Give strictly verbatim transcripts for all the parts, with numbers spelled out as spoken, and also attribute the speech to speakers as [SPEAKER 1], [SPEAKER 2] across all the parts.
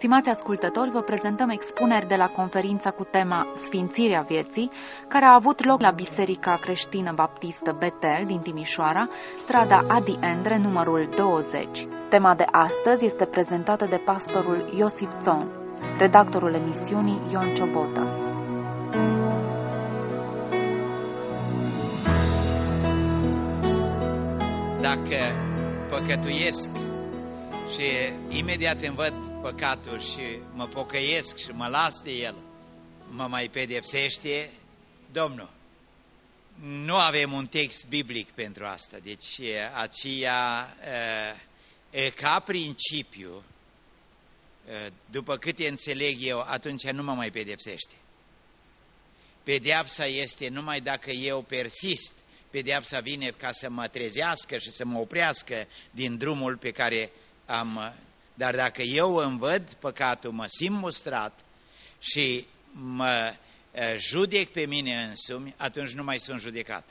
[SPEAKER 1] Stimați ascultători, vă prezentăm expuneri de la conferința cu tema Sfințirea vieții, care a avut loc la Biserica Creștină Baptistă Betel din Timișoara, strada Adi Endre, numărul douăzeci. Tema de astăzi este prezentată de pastorul Iosif Țon, redactorul emisiunii Ion Ciobotă.
[SPEAKER 2] Dacă păcătuiesc și imediat îmi văd păcatul și mă pocăiesc și mă las de el, mă mai pedepsește Domnul. Nu avem un text biblic pentru asta, deci aceea, ca principiu, după câte înțeleg eu, atunci nu mă mai pedepsește. Pedeapsa este numai dacă eu persist. Pedeapsa vine ca să mă trezească și să mă oprească din drumul pe care am... Dar dacă eu îmi văd păcatul, mă simt mustrat și mă judec pe mine însumi, atunci nu mai sunt judecat.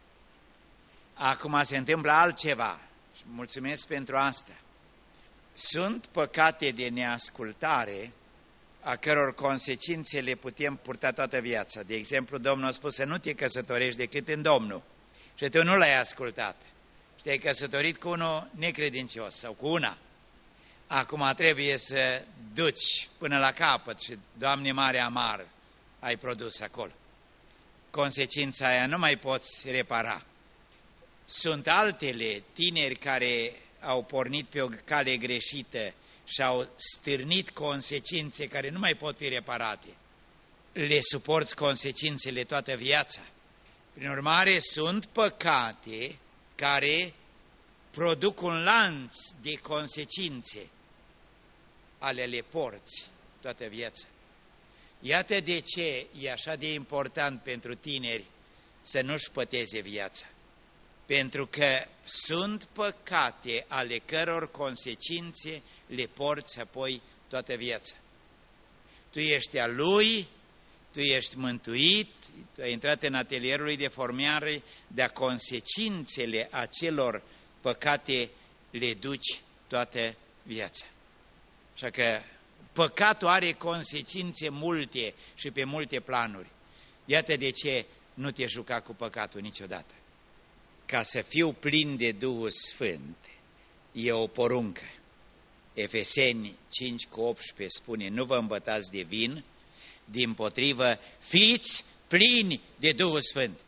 [SPEAKER 2] Acum se întâmplă altceva și mulțumesc pentru asta. Sunt păcate de neascultare a căror consecințe le putem purta toată viața. De exemplu, Domnul a spus să nu te căsătorești decât în Domnul. Și tu nu l-ai ascultat. Și te-ai căsătorit cu unul necredincios sau cu una. Acum trebuie să duci până la capăt și, Doamne mare amar, ai produs acolo. Consecința aia nu mai poți repara. Sunt altele, tineri care au pornit pe o cale greșită și au stârnit consecințe care nu mai pot fi reparate. Le suporți consecințele toată viața. Prin urmare, sunt păcate care produc un lanț de consecințe, ale le porți toată viața. Iată de ce e așa de important pentru tineri să nu-și păteze viața. Pentru că sunt păcate ale căror consecințe le porți apoi toată viața. Tu ești a lui, tu ești mântuit, tu ai intrat în atelierul lui de formiare, dar consecințele acelor păcate le duci toată viața. Așa că păcatul are consecințe multe și pe multe planuri. Iată de ce nu te juca cu păcatul niciodată. Ca să fiu plin de Duhul Sfânt, e o poruncă. Efeseni cinci cu optsprezece spune, nu vă îmbătați de vin, dimpotrivă, fiți plini de Duhul Sfânt.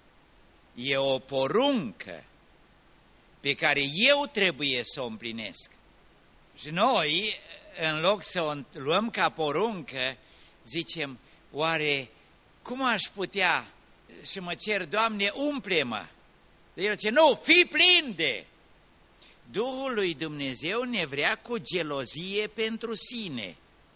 [SPEAKER 2] E o poruncă pe care eu trebuie să o împlinesc. Și noi, în loc să o luăm ca poruncă, zicem, oare cum aș putea? Și mă cer, Doamne, umple-mă. El zice, nu, fii plin de... Duhul lui Dumnezeu ne vrea cu gelozie pentru sine.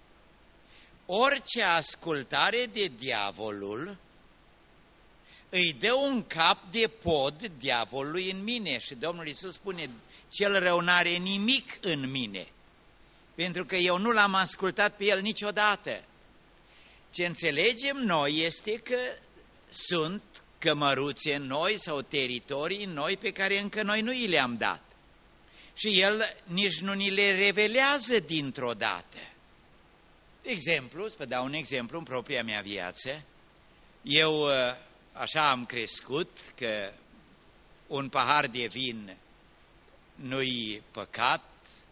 [SPEAKER 2] Orice ascultare de diavolul îi dă un cap de pod diavolului în mine. Și Domnul Iisus spune, cel rău n-are nimic în mine, pentru că eu nu l-am ascultat pe el niciodată. Ce înțelegem noi este că sunt cămăruțe în noi sau teritorii în noi pe care încă noi nu i le-am dat. Și el nici nu ni le revelează dintr-o dată. De exemplu, să vă dau un exemplu în propria mea viață. Eu așa am crescut că un pahar de vin nu-i păcat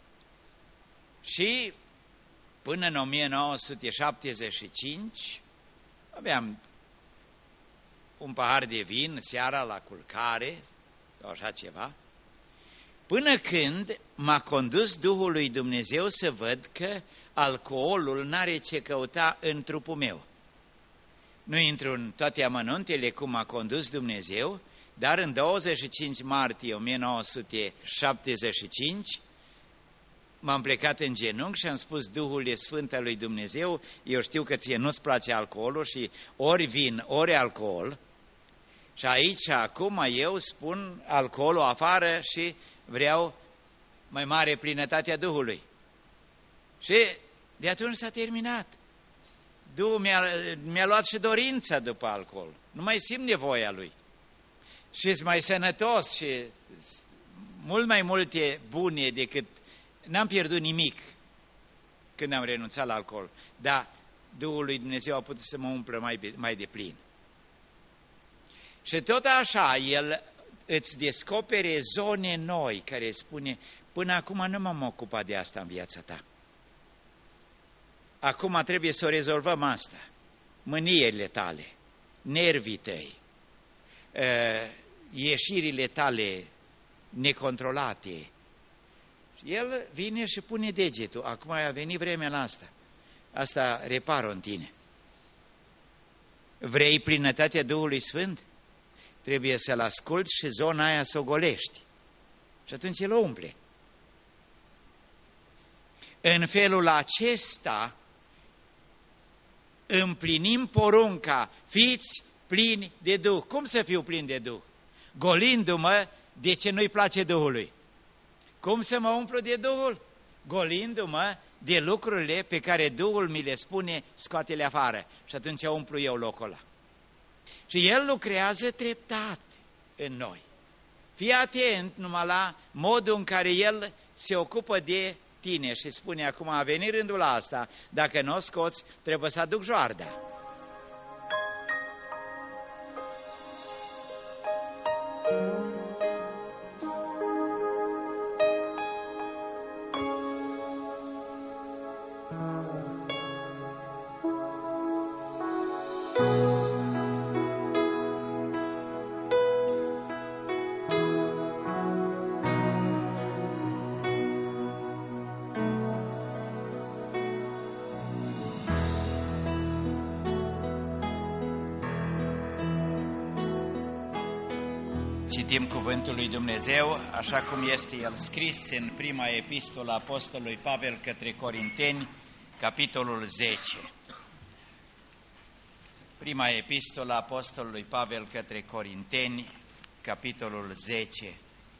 [SPEAKER 2] și până în o mie nouă sute șaptezeci și cinci aveam un pahar de vin seara la culcare sau așa ceva, până când m-a condus Duhul lui Dumnezeu să văd că alcoolul n-are ce căuta în trupul meu. Nu intru în toate amănuntele cum m-a condus Dumnezeu, dar în douăzeci și cinci martie o mie nouă sute șaptezeci și cinci m-am plecat în genunchi și am spus, Duhul Sfânt al lui Dumnezeu, eu știu că ție nu-ți place alcoolul și ori vin, ori alcool, și aici acum eu spun alcoolul afară și vreau mai mare plinătatea Duhului. Și de atunci s-a terminat. Duhul mi-a, mi-a luat și dorința după alcool. Nu mai simt nevoia lui. Și-s mai sănătos și mult mai multe bune decât... N-am pierdut nimic când am renunțat la alcool, dar Duhul lui Dumnezeu a putut să mă umplă mai, mai de plin. Și tot așa, El îți descopere zone noi care spune, până acum nu m-am ocupat de asta în viața ta. Acum trebuie să o rezolvăm asta. Mâniile tale, nervii tăi, ieșirile tale necontrolate. El vine și pune degetul. Acum a venit vremea la asta. Asta repar-o în tine. Vrei plinătatea Duhului Sfânt? Trebuie să-L asculți și zona aia să o golești. Și atunci El o umple. În felul acesta împlinim porunca, fiți plini de Duh. Cum să fiu plin de Duh? Golindu-mă de ce nu-i place Duhului. Cum să mă umplu de Duhul? Golindu-mă de lucrurile pe care Duhul mi le spune, scoate-le afară. Și atunci umplu eu locul ăla. Și El lucrează treptat în noi. Fii atent numai la modul în care El se ocupă de tine și spune, acum a venit rândul la asta, dacă nu o scoți, trebuie să aduc joarda. Citim cuvântul lui Dumnezeu, așa cum este el scris în prima epistolă a apostolului Pavel către Corinteni, capitolul zece. Prima epistolă a apostolului Pavel către Corinteni, capitolul zece,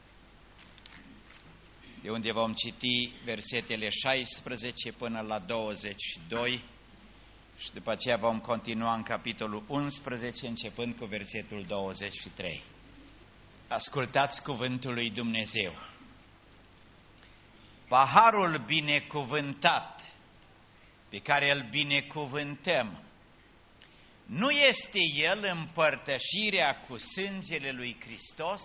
[SPEAKER 2] de unde vom citi versetele șaisprezece până la douăzeci și doi și după aceea vom continua în capitolul unsprezece, începând cu versetul douăzeci și trei. Ascultați cuvântul lui Dumnezeu. Paharul binecuvântat pe care îl binecuvântăm, nu este el împărtășirea cu sângele lui Hristos?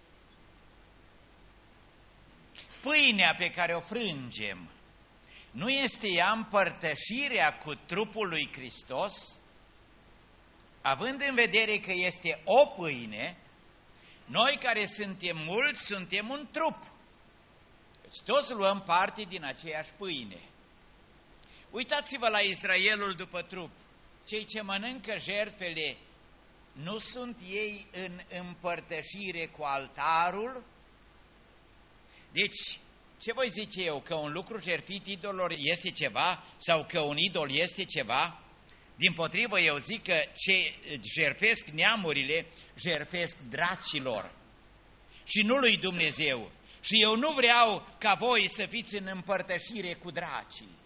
[SPEAKER 2] Pâinea pe care o frângem, nu este ea împărtășirea cu trupul lui Hristos? Având în vedere că este o pâine, noi care suntem mulți, suntem un trup. Deci toți luăm parte din aceeași pâine. Uitați-vă la Israelul după trup. Cei ce mănâncă jertfele, nu sunt ei în împărtășire cu altarul? Deci, ce voi zice eu? Că un lucru jertfit idolilor este ceva? Sau că un idol este ceva? Dimpotrivă, eu zic că ce jertfesc neamurile, jertfesc dracilor și nu lui Dumnezeu. Și eu nu vreau ca voi să fiți în împărtășire cu dracii.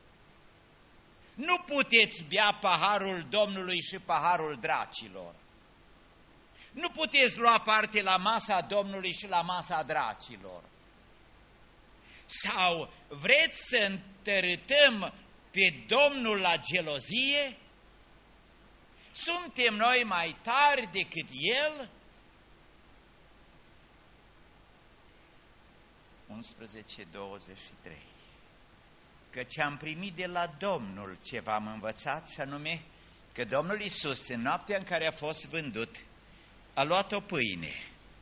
[SPEAKER 2] Nu puteți bea paharul Domnului și paharul dracilor. Nu puteți lua parte la masa Domnului și la masa dracilor. Sau vreți să întărâtăm pe Domnul la gelozie? Suntem noi mai tari decât El? unsprezece douăzeci și trei. Căci am primit de la Domnul ce v-am învățat, și anume că Domnul Iisus, în noaptea în care a fost vândut, a luat o pâine.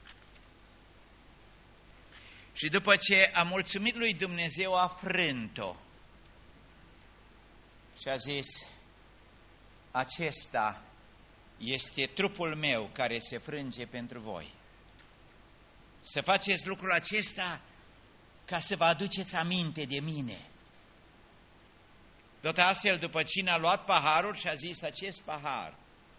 [SPEAKER 2] Și după ce a mulțumit lui Dumnezeu, a frânt-o și a zis: acesta este trupul meu care se frânge pentru voi. Să faceți lucrul acesta ca să vă aduceți aminte de mine. Tot astfel, după cine a luat paharul și a zis: acest pahar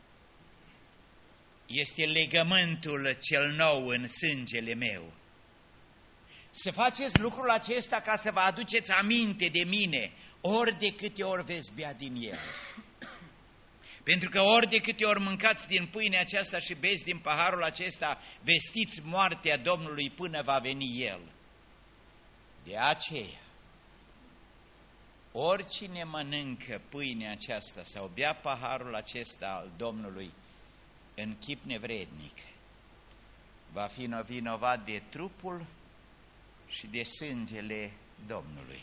[SPEAKER 2] este legământul cel nou în sângele meu. Să faceți lucrul acesta ca să vă aduceți aminte de mine, ori de câte ori veți bea din el. Pentru că ori de câte ori mâncați din pâinea aceasta și beți din paharul acesta, vestiți moartea Domnului până va veni El. De aceea, oricine mănâncă pâinea aceasta sau bea paharul acesta al Domnului în chip nevrednic, va fi vinovat de trupul și de sângele Domnului.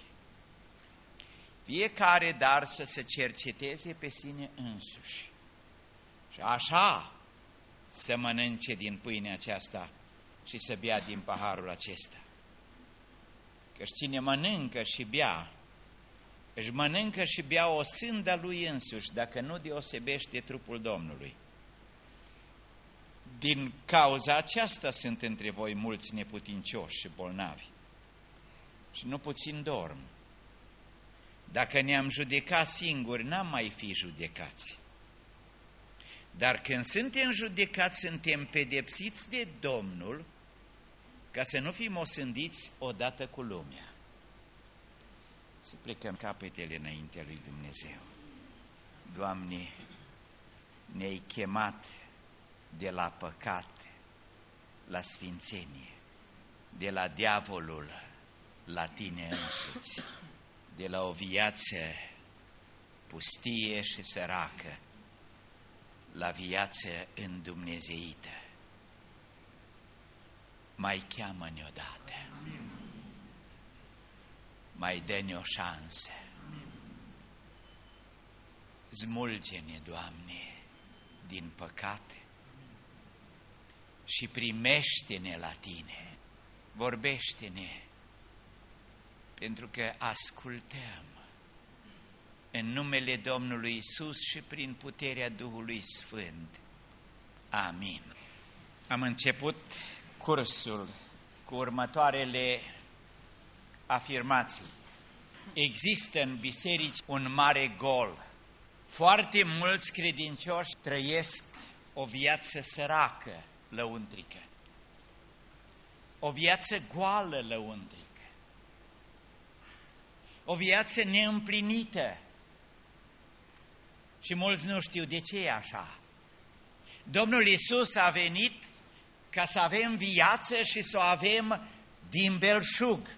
[SPEAKER 2] Fiecare dar să se cerceteze pe sine însuși și așa să mănânce din pâinea aceasta și să bea din paharul acesta. Căci cine mănâncă și bea, își mănâncă și bea o sânda lui însuși, dacă nu deosebește trupul Domnului. Din cauza aceasta sunt între voi mulți neputincioși și bolnavi și nu puțin dorm. Dacă ne-am judecat singuri, n-am mai fi judecați. Dar când suntem judecați, suntem pedepsiți de Domnul, ca să nu fim osândiți odată cu lumea. Să plecăm capetele înaintea lui Dumnezeu. Doamne, ne-ai chemat de la păcat la sfințenie, de la diavolul la Tine însuți, de la o viață pustie și săracă la viață îndumnezeită. Mai cheamă-ne odată, mai dă-ne o șansă, smulge-ne, Doamne, din păcate și primește-ne la Tine, vorbește-ne, pentru că ascultăm în numele Domnului Iisus și prin puterea Duhului Sfânt. Amin. Am început cursul cu următoarele afirmații. Există în biserici un mare gol. Foarte mulți credincioși trăiesc o viață săracă, lăuntrică. O viață goală, lăuntrică. O viață neîmplinită. Și mulți nu știu de ce e așa. Domnul Iisus a venit ca să avem viață și să o avem din belșug.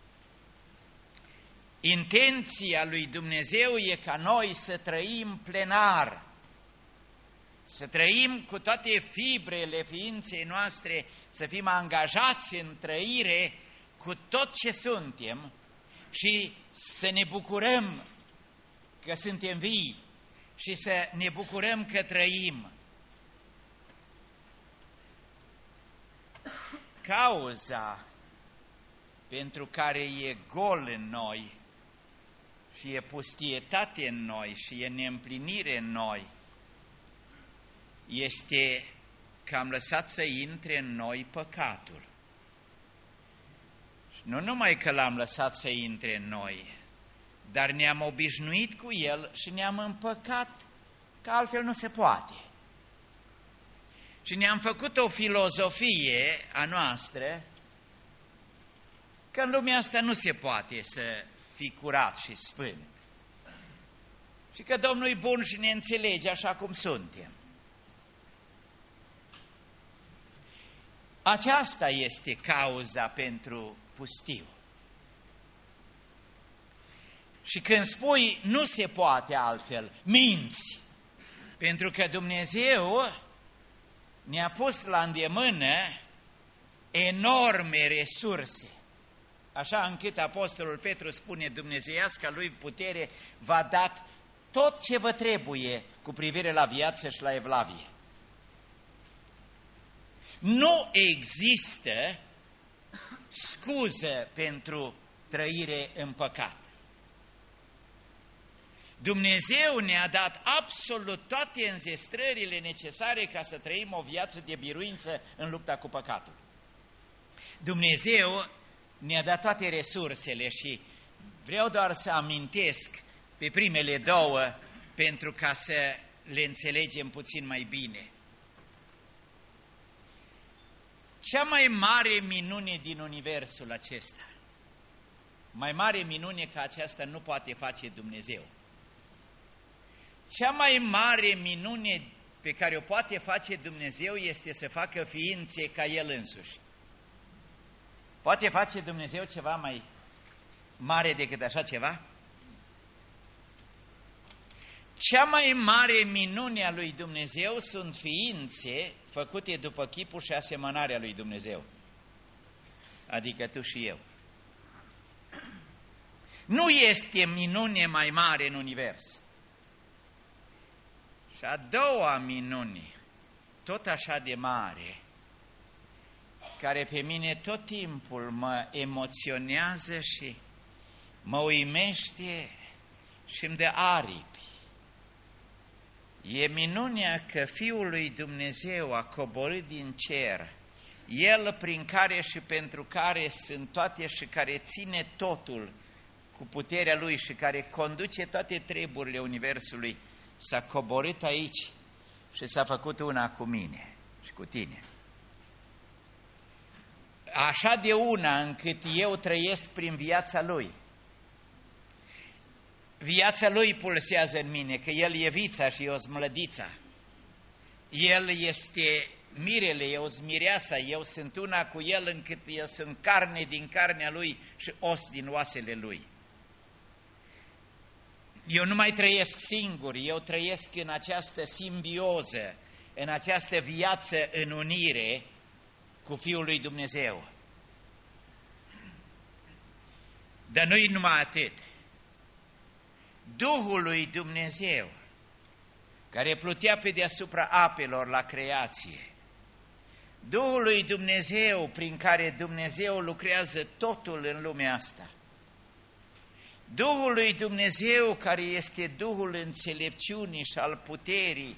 [SPEAKER 2] Intenția lui Dumnezeu e ca noi să trăim plenar, să trăim cu toate fibrele ființei noastre, să fim angajați în trăire cu tot ce suntem și să ne bucurăm că suntem vii și să ne bucurăm că trăim. Cauza pentru care e gol în noi și e pustietate în noi și e neîmplinire în noi este că am lăsat să intre în noi păcatul. Și nu numai că l-am lăsat să intre în noi, dar ne-am obișnuit cu el și ne-am împăcat, că altfel nu se poate. Și ne-am făcut o filozofie a noastră că în lumea asta nu se poate să fii curat și sfânt. Și că Domnul e bun și ne înțelege așa cum suntem. Aceasta este cauza pentru pustiu. Și când spui nu se poate altfel, minți. Pentru că Dumnezeu ne-a pus la îndemână enorme resurse. Așa încât Apostolul Petru spune, dumnezeiasca lui putere v-a dat tot ce vă trebuie cu privire la viață și la evlavie. Nu există scuză pentru trăire în păcat. Dumnezeu ne-a dat absolut toate înzestrările necesare ca să trăim o viață de biruință în lupta cu păcatul. Dumnezeu ne-a dat toate resursele și vreau doar să amintesc pe primele două pentru ca să le înțelegem puțin mai bine. Cea mai mare minune din universul acesta, mai mare minune ca aceasta nu poate face Dumnezeu. Cea mai mare minune pe care o poate face Dumnezeu este să facă ființe ca El însuși. Poate face Dumnezeu ceva mai mare decât așa ceva? Cea mai mare minune a lui Dumnezeu sunt ființe făcute după chipul și asemănarea lui Dumnezeu. Adică tu și eu. Nu este minune mai mare în univers. Și a doua minune, tot așa de mare, care pe mine tot timpul mă emoționează și mă uimește și îmi dă aripi, e minunea că Fiul lui Dumnezeu a coborât din cer, El prin care și pentru care sunt toate și care ține totul cu puterea Lui și care conduce toate treburile Universului, s-a coborât aici și s-a făcut una cu mine și cu tine. Așa de una încât eu trăiesc prin viața Lui. Viața Lui pulsează în mine, că El e vița și eu sunt mlădița. El este mirele, eu sunt mireasa, eu sunt una cu El încât eu sunt carne din carnea Lui și os din oasele Lui. Eu nu mai trăiesc singur, eu trăiesc în această simbioză, în această viață în unire cu Fiul lui Dumnezeu. Dar nu-i numai atât. Duhul lui Dumnezeu, care plutea pe deasupra apelor la creație, Duhul lui Dumnezeu prin care Dumnezeu lucrează totul în lumea asta, Duhul lui Dumnezeu care este Duhul înțelepciunii și al puterii,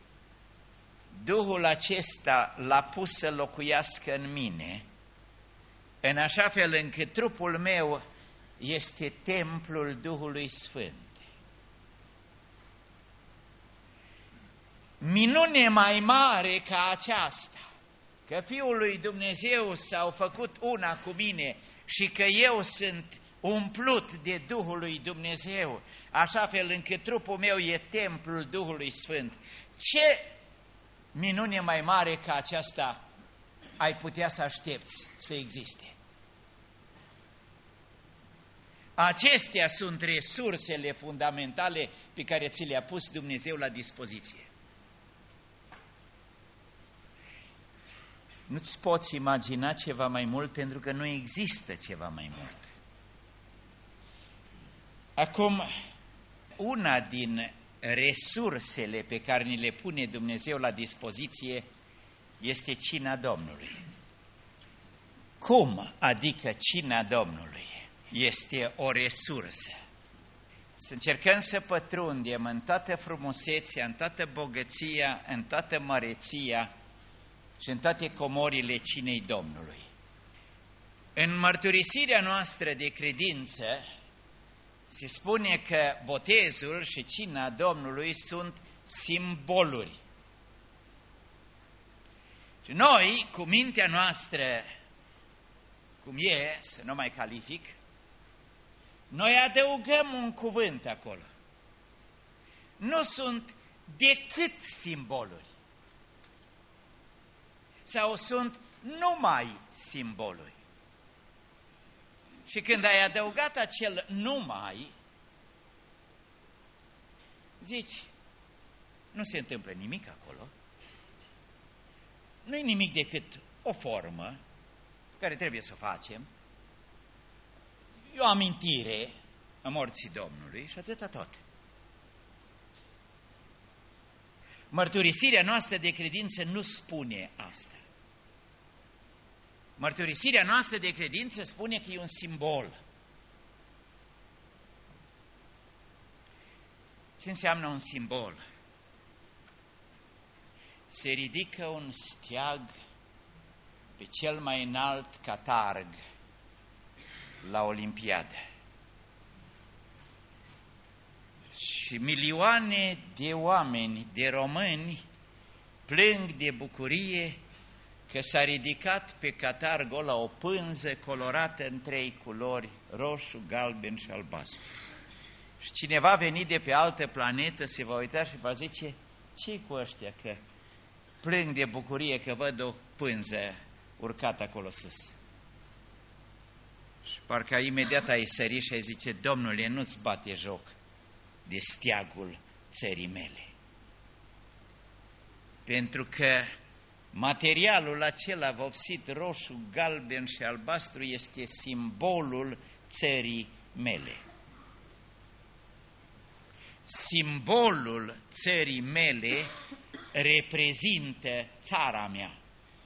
[SPEAKER 2] Duhul acesta l-a pus să locuiască în mine, în așa fel încât trupul meu este templul Duhului Sfânt. Minune mai mare ca aceasta, că Fiul lui Dumnezeu s-au făcut una cu mine și că eu sunt umplut de Duhul lui Dumnezeu, așa fel încât trupul meu e templul Duhului Sfânt. Ce minune mai mare ca aceasta ai putea să aștepți să existe? Acestea sunt resursele fundamentale pe care ți le-a pus Dumnezeu la dispoziție. Nu-ți poți imagina ceva mai mult pentru că nu există ceva mai mult. Acum, una din resursele pe care ni le pune Dumnezeu la dispoziție este cina Domnului. Cum adică cina Domnului este o resursă? Să încercăm să pătrundem în toată frumusețea, în toată bogăția, în toată măreția și în toate comorile cinei Domnului. În mărturisirea noastră de credință se spune că botezul și cina Domnului sunt simboluri. Și noi, cu mintea noastră, cum e, să nu mai calific, noi adăugăm un cuvânt acolo. Nu sunt decât simboluri. Sau sunt numai simboluri. Și când ai adăugat acel numai, zici, nu se întâmplă nimic acolo. Nu e nimic decât o formă care trebuie să o facem. E o amintire a morții Domnului și atâta tot. Mărturisirea noastră de credință nu spune asta. Mărturisirea noastră de credință spune că e un simbol. Ce înseamnă un simbol? Se ridică un steag pe cel mai înalt catarg la Olimpiadă. Și milioane de oameni, de români, plâng de bucurie că s-a ridicat pe catargul ăla o pânză colorată în trei culori, roșu, galben și albastru. Și cineva venit de pe altă planetă se va uita și va zice, ce-i cu ăștia că plâng de bucurie că văd o pânză urcată acolo sus? Și parcă imediat ai sări și ai zice, Domnule, nu-ți bate joc de steagul țării mele. Pentru că materialul acela vopsit roșu, galben și albastru este simbolul țării mele. Simbolul țării mele reprezintă țara mea.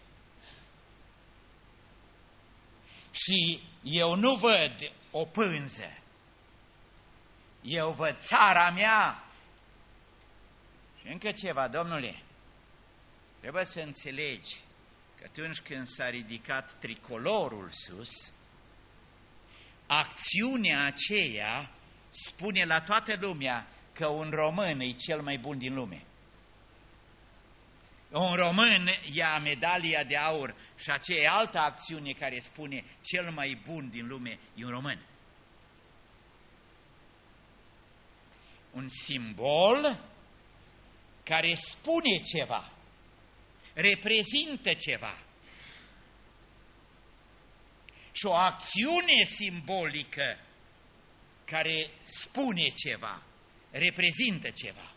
[SPEAKER 2] Și eu nu văd o pânză, eu văd țara mea. Și încă ceva, domnule, trebuie să înțelegi că atunci când s-a ridicat tricolorul sus, acțiunea aceea spune la toată lumea că un român e cel mai bun din lume. Un român ia medalia de aur și aceea e altă acțiune care spune cel mai bun din lume e un român. Un simbol care spune ceva, reprezintă ceva. Și o acțiune simbolică care spune ceva, reprezintă ceva.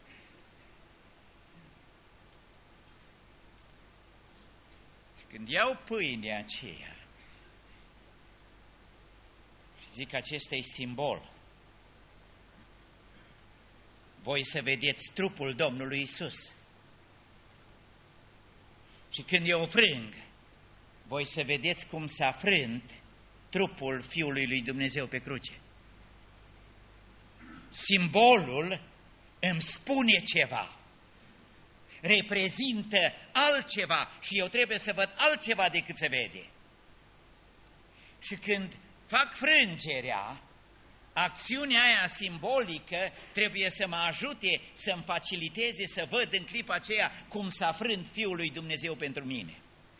[SPEAKER 2] Și când iau pâinea aceea și zic acesta e simbol, voi să vedeți trupul Domnului Isus. Și când eu frâng, voi să vedeți cum s-a frânt trupul Fiului lui Dumnezeu pe cruce. Simbolul îmi spune ceva, reprezintă altceva și eu trebuie să văd altceva decât se vede. Și când fac frângerea, acțiunea aia simbolică trebuie să mă ajute, să-mi faciliteze să văd în clipa aceea cum s-a frânt Fiul lui Dumnezeu pentru mine.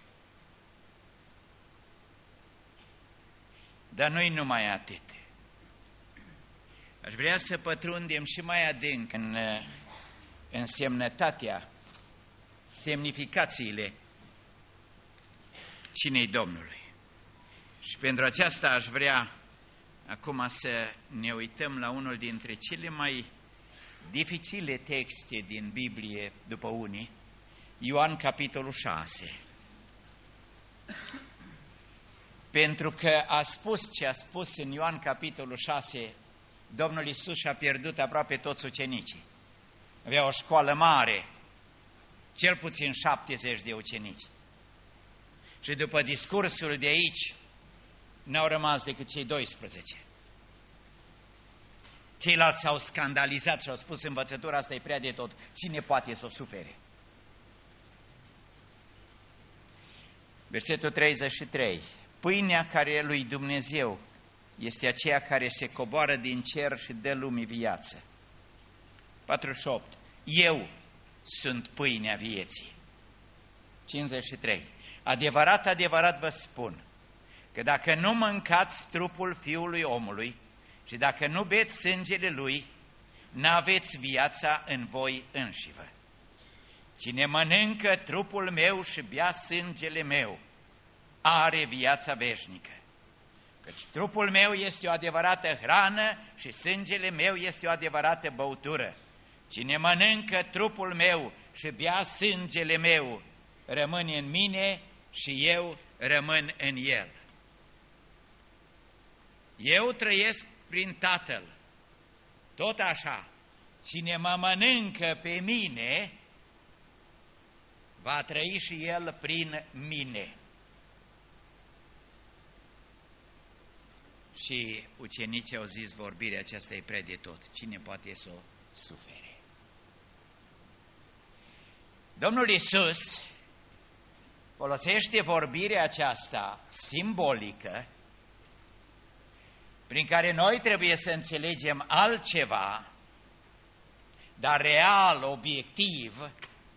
[SPEAKER 2] Dar nu-i numai atât. Aș vrea să pătrundem și mai adânc în însemnătatea, semnificațiile cinei Domnului. Și pentru aceasta aș vrea acum să ne uităm la unul dintre cele mai dificile texte din Biblie după unii, Ioan capitolul șase. Pentru că a spus ce a spus în Ioan capitolul șase, Domnul Iisus și-a pierdut aproape toți ucenicii. Avea o școală mare, cel puțin șaptezeci de ucenici. Și după discursul de aici, n-au rămas decât cei doisprezece. Ceilalți s-au scandalizat și au spus învățătura asta e prea de tot, cine poate să o sufere? Versetul treizeci și trei. Pâinea care e lui Dumnezeu este aceea care se coboară din cer și dă lumii viață. patruzeci și opt. Eu sunt pâinea vieții. cincizeci și trei. Adevărat, adevărat vă spun că dacă nu mâncați trupul Fiului omului și dacă nu beți sângele Lui, n-aveți viața în voi înșivă. Cine mănâncă trupul meu și bea sângele meu, are viața veșnică. Căci trupul meu este o adevărată hrană și sângele meu este o adevărată băutură. Cine mănâncă trupul meu și bea sângele meu, rămâne în mine și eu rămân în el. Eu trăiesc prin Tatăl. Tot așa, cine mă mănâncă pe mine, va trăi și el prin mine. Și ucenicii au zis, vorbirea aceasta e prea de tot. Cine poate să o sufere? Domnul Iisus folosește vorbirea aceasta simbolică, prin care noi trebuie să înțelegem altceva, dar real, obiectiv.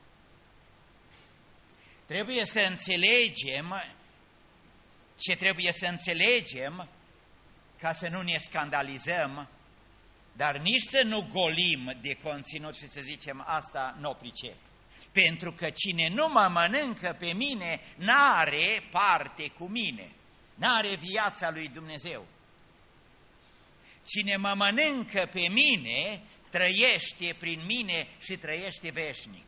[SPEAKER 2] Trebuie să înțelegem ce trebuie să înțelegem ca să nu ne scandalizăm, dar nici să nu golim de conținut și să zicem asta nu o pricep. Pentru că cine nu mă mănâncă pe mine, n-are parte cu mine, n-are viața lui Dumnezeu. Cine mă mănâncă pe mine, trăiește prin mine și trăiește veșnic.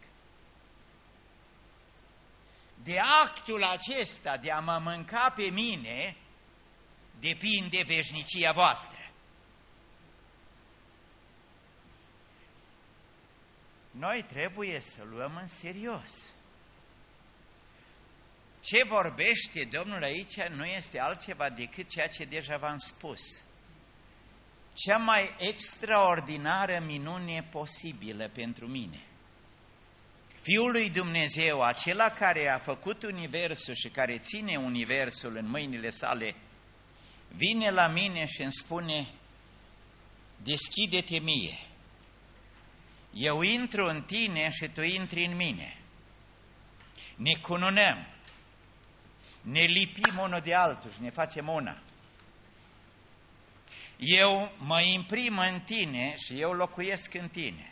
[SPEAKER 2] De actul acesta de a mă mânca pe mine depinde veșnicia voastră. Noi trebuie să luăm în serios. Ce vorbește Domnul aici nu este altceva decât ceea ce deja v-am spus. Cea mai extraordinară minune posibilă pentru mine. Fiul lui Dumnezeu, acela care a făcut universul și care ține universul în mâinile sale, vine la mine și îmi spune: deschide-te mie. Eu intru în tine și tu intri în mine. Ne cununăm, ne lipim unul de altul și ne facem una. Eu mă imprim în tine și eu locuiesc în tine.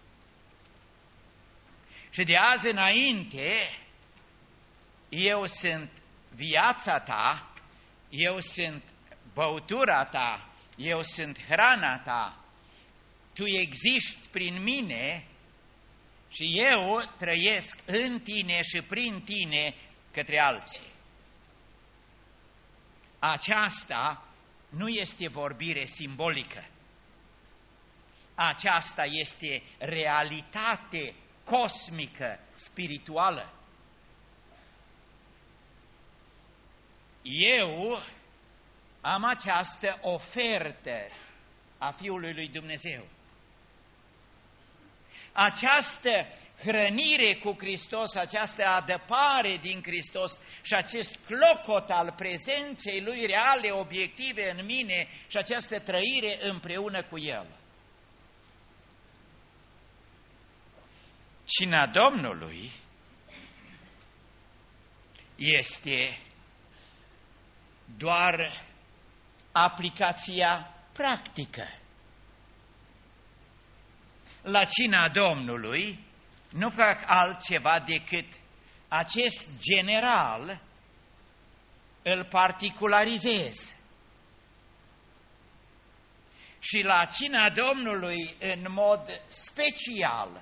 [SPEAKER 2] Și de azi înainte, eu sunt viața ta, eu sunt băutura ta, eu sunt hrana ta, tu existi prin mine și eu trăiesc în tine și prin tine către alții. Aceasta nu este vorbire simbolică. Aceasta este realitate cosmică, spirituală. Eu am această ofertă a Fiului lui Dumnezeu. Această hrănire cu Hristos, această adăpare din Hristos și acest clocot al prezenței Lui reale, obiective în mine și această trăire împreună cu El. Cina Domnului este doar aplicația practică. La cina Domnului nu fac altceva decât acest general îl particularizez. Și la cina Domnului, în mod special,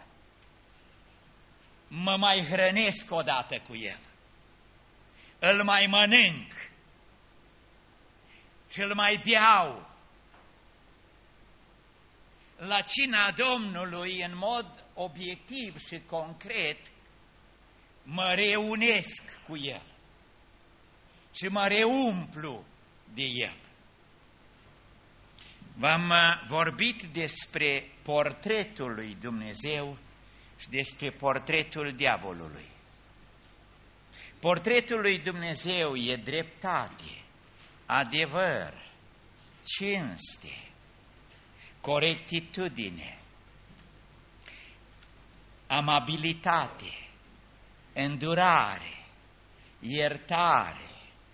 [SPEAKER 2] mă mai hrănesc odată cu El. Îl mai mănânc și îl mai beau. La cina Domnului, în mod obiectiv și concret, mă reunesc cu El și mă reumplu de El. V-am vorbit despre portretul lui Dumnezeu și despre portretul diavolului. Portretul lui Dumnezeu e dreptate, adevăr, cinste, corectitudine, amabilitate, îndurare, iertare,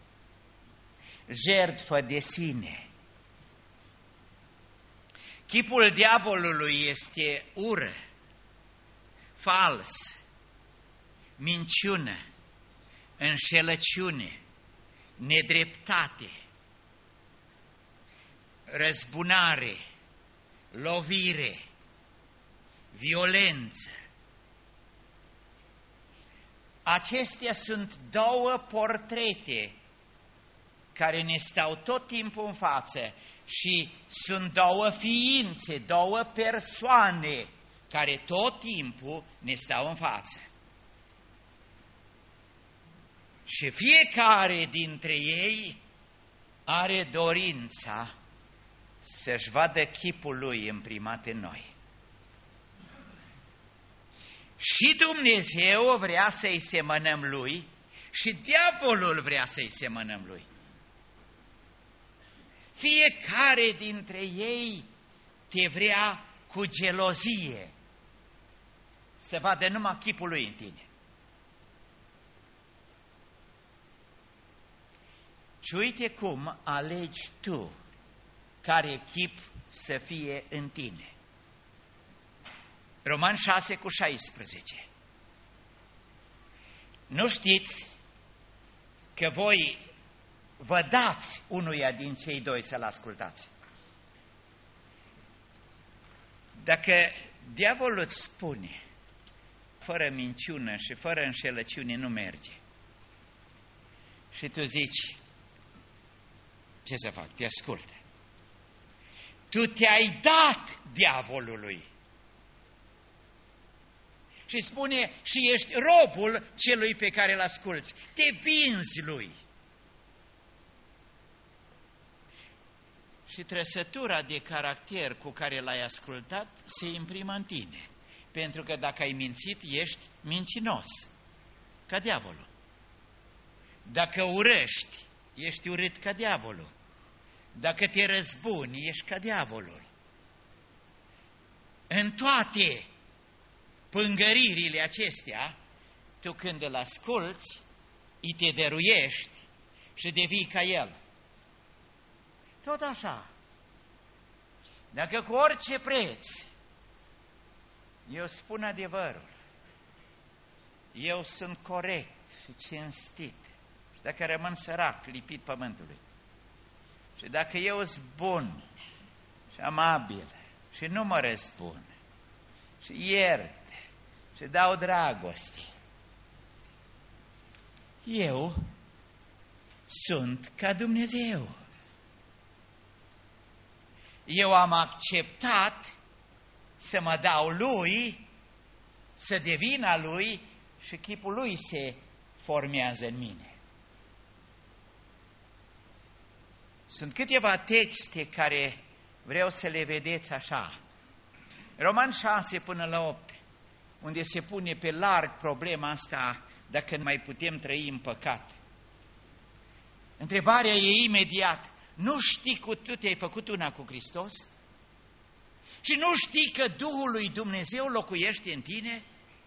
[SPEAKER 2] jertfă de sine. Chipul diavolului este ură, fals, minciună, înșelăciune, nedreptate, răzbunare, lovire, violență. Acestea sunt două portrete care ne stau tot timpul în față și sunt două ființe, două persoane care tot timpul ne stau în față. Și fiecare dintre ei are dorința să-și vadă chipul lui imprimat în noi. Și Dumnezeu vrea să-i semănăm lui și diavolul vrea să-i semănăm lui. Fiecare dintre ei te vrea cu gelozie să vadă numai chipul lui în tine. Și uite cum alegi tu care chip să fie în tine. Roman șase cu șaisprezece. Nu știți că voi vă dați unuia din cei doi să-l ascultați? Dacă diavolul îți spune, fără minciună și fără înșelăciune nu merge, și tu zici, ce să fac, te ascultă. Tu te-ai dat diavolului. Și spune, și ești robul celui pe care îl asculți. Te vinzi lui. Și trăsătura de caracter cu care l-ai ascultat se imprimă în tine. Pentru că dacă ai mințit, ești mincinos, ca diavolul. Dacă urăști, ești urât ca diavolul. Dacă te răzbuni, ești ca diavolul. În toate pângăririle acestea, tu când îl asculți, îi te dăruiești și devii ca el. Tot așa. Dacă cu orice preț eu spun adevărul, eu sunt corect și cinstit, și dacă rămân sărac, lipit pământului, și dacă eu sunt bun și amabil și nu mă răzbun și iert și dau dragoste, eu sunt ca Dumnezeu. Eu am acceptat să mă dau Lui, să devin a Lui și chipul Lui se formează în mine. Sunt câteva texte care vreau să le vedeți așa. Roman șase până la opt, unde se pune pe larg problema asta dacă nu mai putem trăi în păcat. Întrebarea e imediat, nu știi că tu te-ai făcut una cu Hristos? Și nu știi că Duhul lui Dumnezeu locuiește în tine?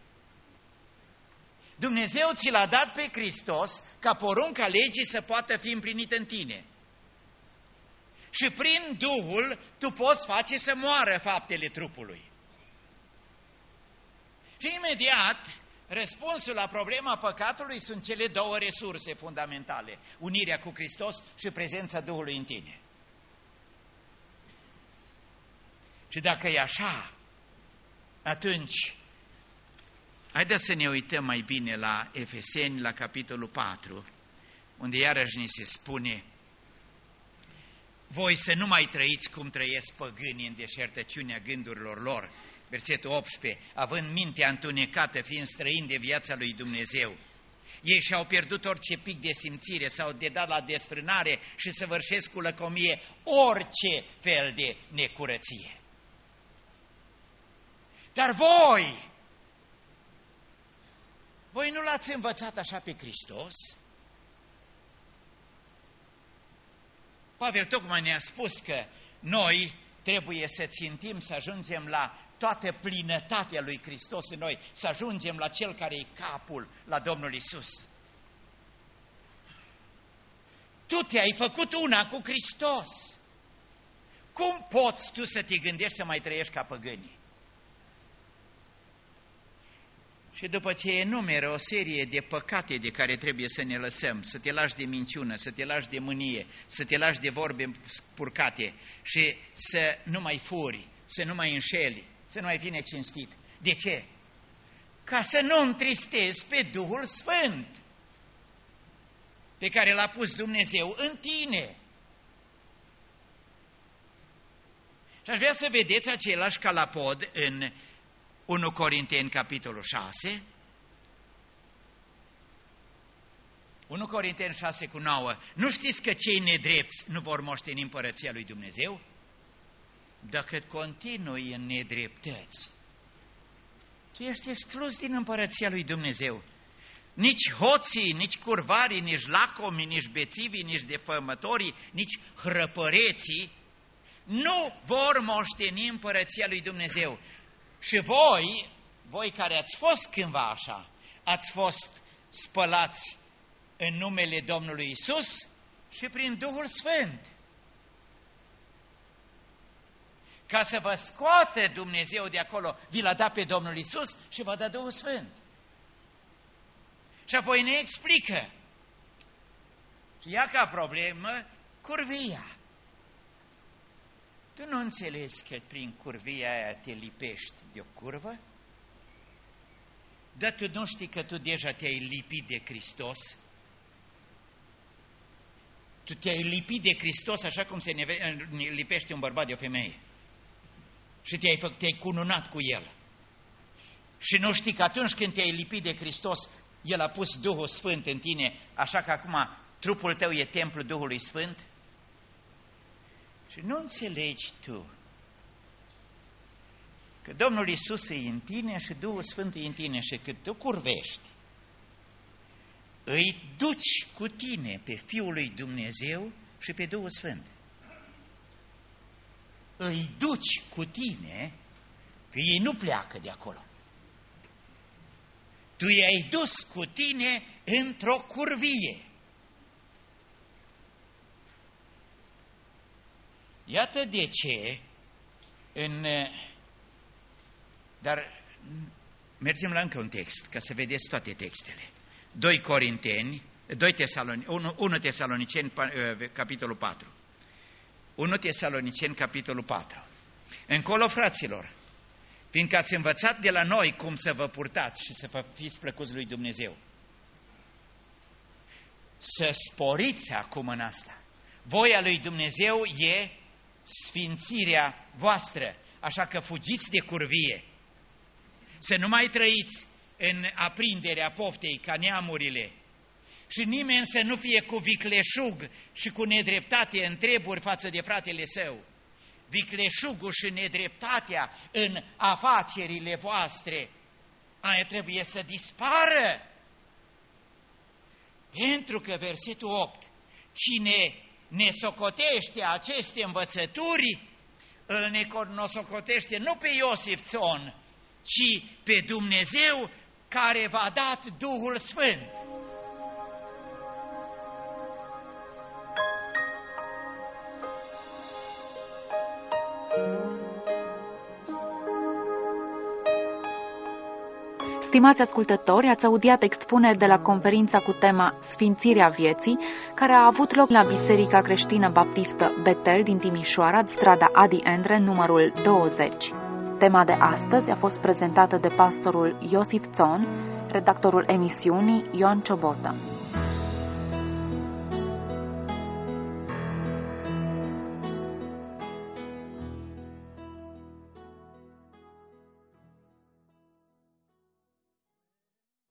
[SPEAKER 2] Dumnezeu ți l-a dat pe Hristos ca porunca legii să poată fi împlinită în tine. Și prin Duhul tu poți face să moară faptele trupului. Și imediat, răspunsul la problema păcatului sunt cele două resurse fundamentale, unirea cu Hristos și prezența Duhului în tine. Și dacă e așa, atunci, haideți să ne uităm mai bine la Efeseni, la capitolul patru, unde iarăși ni se spune, voi să nu mai trăiți cum trăiesc păgânii în deșertăciunea gândurilor lor, versetul optsprezece, având mintea întunecată, fiind străini de viața lui Dumnezeu. Ei și-au pierdut orice pic de simțire, s-au dedat la desfrânare și săvârșesc cu lăcomie orice fel de necurăție. Dar voi, voi nu l-ați învățat așa pe Hristos? Pavel tocmai ne-a spus că noi trebuie să țintim să ajungem la toată plinătatea lui Hristos în noi, să ajungem la Cel care e capul, la Domnul Iisus. Tu te-ai făcut una cu Hristos. Cum poți tu să te gândești să mai trăiești ca păgânii? Și după ce enumeră o serie de păcate de care trebuie să ne lăsăm, să te lași de minciună, să te lași de mânie, să te lași de vorbe spurcate și să nu mai furi, să nu mai înșeli, să nu mai fii necinstit. De ce? Ca să nu întristezi pe Duhul Sfânt pe care l-a pus Dumnezeu în tine. Și aș vrea să vedeți același calapod în unu Corinteni, capitolul șase. unu Corinteni șase cu nouă. Nu știți că cei nedrepți nu vor moșteni împărăția lui Dumnezeu? Dacă continui în nedreptăți, tu ești exclus din împărăția lui Dumnezeu. Nici hoții, nici curvarii, nici lacomii, nici bețivii, nici defămătorii, nici hrăpăreții nu vor moșteni împărăția lui Dumnezeu. Și voi, voi care ați fost cândva așa, ați fost spălați în numele Domnului Iisus și prin Duhul Sfânt. Ca să vă scoate Dumnezeu de acolo, vi l-a dat pe Domnul Iisus și vă dă Duhul Sfânt. Și apoi ne explică. Și ia ca problemă curvia. Tu nu înțelegi că prin curvia aia te lipești de o curvă? Dar tu nu știi că tu deja te-ai lipit de Hristos? Tu te-ai lipit de Hristos așa cum se lipește un bărbat de o femeie. Și te-ai, făcut, te-ai cununat cu El. Și nu știi că atunci când te-ai lipit de Hristos, El a pus Duhul Sfânt în tine, așa că acum trupul tău e templul Duhului Sfânt? Și nu înțelegi tu că Domnul Iisus e în tine și Duhul Sfânt e în tine și că tu curvești, îi duci cu tine pe Fiul lui Dumnezeu și pe Duhul Sfânt. Îi duci cu tine, că ei nu pleacă de acolo. Tu i-ai dus cu tine într-o curvie. Iată de ce, în, dar mergem la încă un text, ca să vedeți toate textele. doi Corinteni, doi Tesaloni, unu Tesaloniceni, capitolul patru. unu Tesaloniceni, capitolul patru. Încolo, fraților, fiindcă ați învățat de la noi cum să vă purtați și să vă fiți plăcuți lui Dumnezeu, să sporiți acum în asta. Voia lui Dumnezeu e sfințirea voastră, așa că fugiți de curvie. Să nu mai trăiți în aprinderea poftei ca neamurile și nimeni să nu fie cu vicleșug și cu nedreptate în treburi față de fratele său. Vicleșugul și nedreptatea în afacerile voastre, aia trebuie să dispară. Pentru că versetul opt, cine ne socotește aceste învățături, îl ne socotește nu pe Iosif Țon, ci pe Dumnezeu care v-a dat Duhul Sfânt.
[SPEAKER 1] Stimați ascultători, ați audiat expuneri de la conferința cu tema Sfințirea vieții, care a avut loc la Biserica Creștină Baptistă Betel din Timișoara, strada Adi Endre, numărul douăzeci. Tema de astăzi a fost prezentată de pastorul Iosif Țon, redactorul emisiunii Ioan Ciobotă.